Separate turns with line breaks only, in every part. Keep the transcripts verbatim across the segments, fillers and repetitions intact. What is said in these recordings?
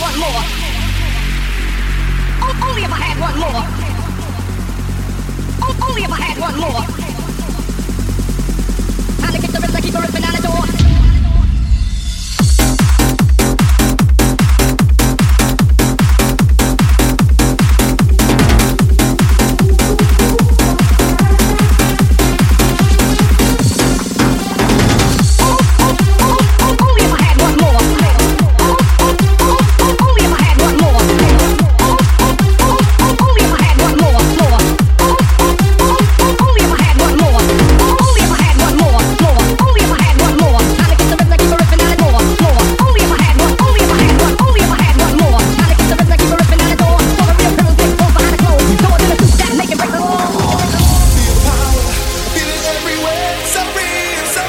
one more. O- only if I had one more. O- only if I had one more. Time to get the rhythm, keep the ripping on the door.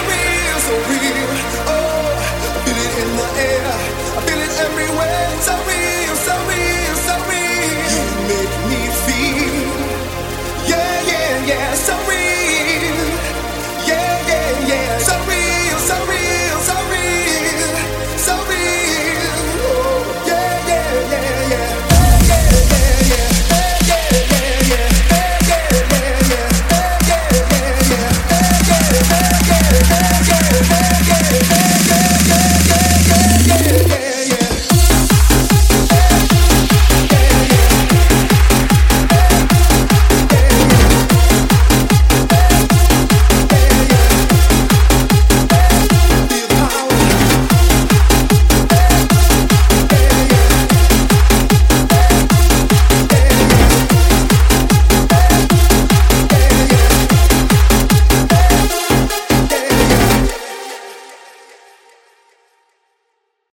So real.